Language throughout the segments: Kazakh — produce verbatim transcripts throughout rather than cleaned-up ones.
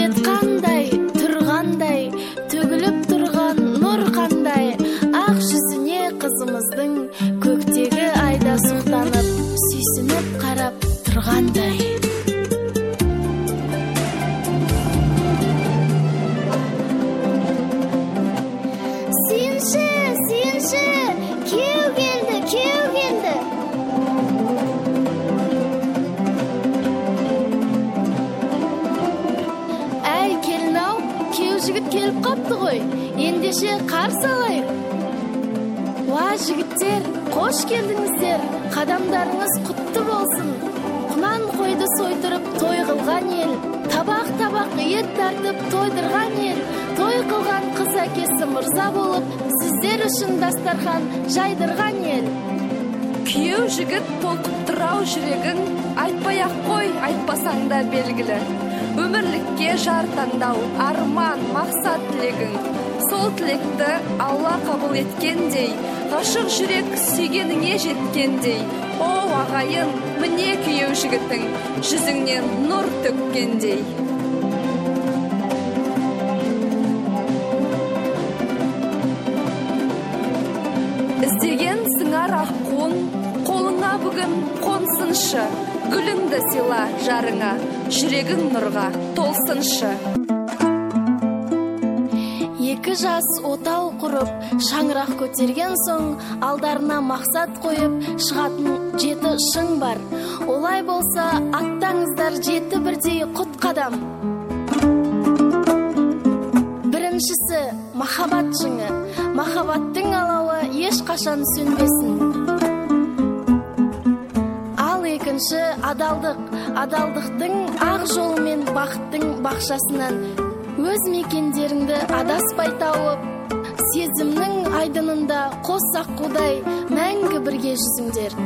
келбет қандай, тұрғандай, төгіліп тұрған нұр қандай, ақ жүзіне қызымыздың көктегі айда сұқтанып, сүйсініп қарап тұрғандай. Сүйінші, сүйінші, күйеу келді, күйеу келді. Әй келін-ау, күйеу жігіт келіп қапты ғой, ендеше қарсы алайық. Уа жігіттер, қош келдіңіздер, қадамдарыңыз құтты болсын. Құнан қойды сойдырып той қылған ел, табақ-табақ ет тартып тойдырған ел, той қылған қыз әкесі мырза болып, сіздер үшін дастархан жайдырған ел. Күйеу жігіт толқып тұрау жүрегің, айтпай-ақ қой, айтпасаң да белгілі. Өмірлікке жар таңдау, арман, мақсат тілегің. Сол тілекті Алла қабыл еткендей, ғашық жүрек сүйгеніңе жеткендей. О, ағайын, міне күйеу жігітің, жүзіңнен нұр төккендей. Іздеген сыңар аққуын, қолыңа бүгін қонсыншы. Гүліңді сыйла жарыңа, жүрегің нұрға толсыншы. Екі жас отау құрып, шаңырақ көтерген соң, алдарына мақсат қойып, шығатын жеті шың бар. Олай болса, аттаңыздар жеті бірдей құт қадам. Біріншісі махаббат шыңы. Махаббаттың алауы ешқашан сөнбесін. Ал екінші адалдық. Адалдықтың ақ жолымен бақыттың бақшасынан өз мекендеріңді адаспай тауып, сезімнің айдынында қос аққудай мәңгі бірге жүзіңдер.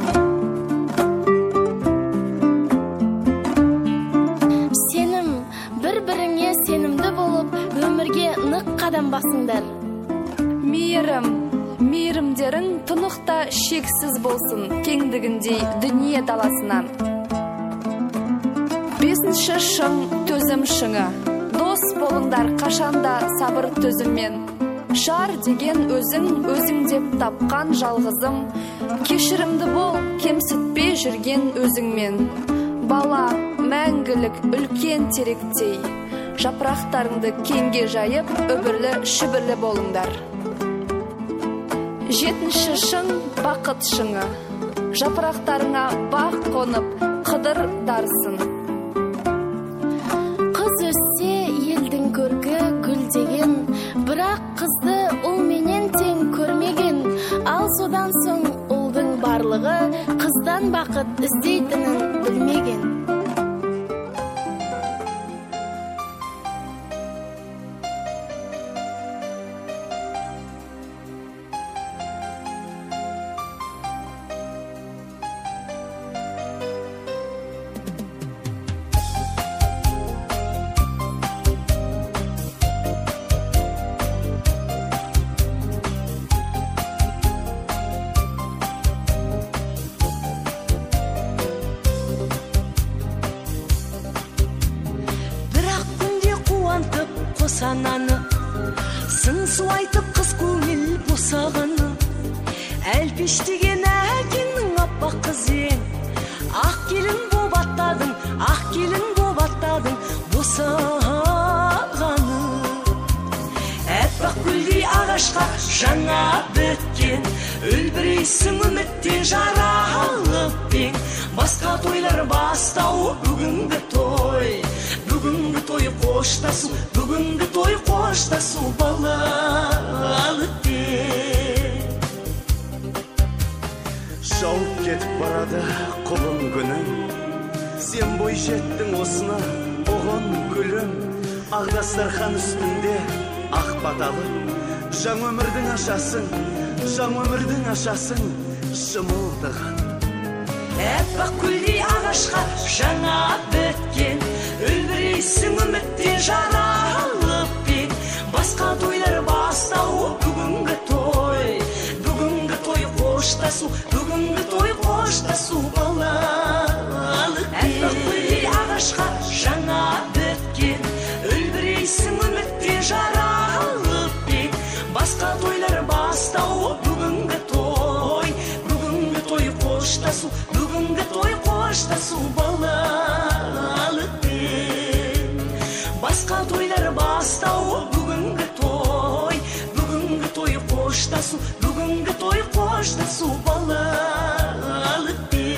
Сенім, бір-біріңе сенімді болып, өмірге нық қадам басыңдар. Мейірім, мейірімдерің тұнықта шексіз болсын, кеңдігіндей дүние даласынан. Бесінші шың төзім шыңы. Дос болыңдар қашанда сабыр төзіммен. Жар деген өзің, өзің деп тапқан жалғызым. Кешірімді бол, кемсітпей жүрген өзіңмен. Бала, мәңгілік үлкен теректей. Жапырақтарыңды кеңге жайып, өбірлі шүбірлі болыңдар. Жетінші шың бақыт шыңы. Жапырақтарыңа бақ қонып, қыдыр дарсын. Қыз өссе елдің көркі гүлдеген, бірақ қызды ұл менен тең көрмеген. Ал содан соң ұлдың барлығы қыздан бақыт іздейтінін білмеген. Қосананы, сын су айтып қыз көңіл босағаны, әлпештеген әкеңнің аппақ қызен, ақ келін боп аттадың, ақ келін боп аттадың босағаны. Әппақ гүлдей ағашқа жаңа біткен, үлбірейсің үміттен жаралып пең. Басқа тойлар бастау бүгінгі той, бүгінгі той қоштасу, бүгінгі той қоштасу балалық пен. Жауып кетіп барады құлын күнің, сен бой жеттің осына оғын күлім. Ақ дастархан үстінде ақ баталып, жаң өмірдің ашасын, жаң өмірдің ашасын шымылдаған. Әппақ гүлдей ағашқа жаңа біткен, үлбірейсің үміттен жаралып пен. Басқа тойлар бастау бүгінгі той, бүгінгі той қоштасу, бүгінгі той қоштасу балалық пен. Әппақ гүлдей ағашқа жаңа біткен, бүгінгі той қоштасу балалықпен. Басқа тойлар бастау бүгінгі той, бүгінгі той қоштасу, бүгінгі той қоштасу балалықпен.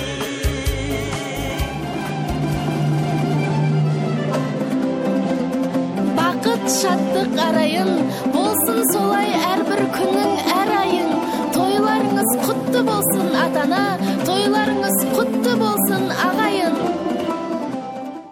Бақыт шаттық арайын, болсын солай әрбір күнің әр айың. Тойларыңыз құтты болсын атана,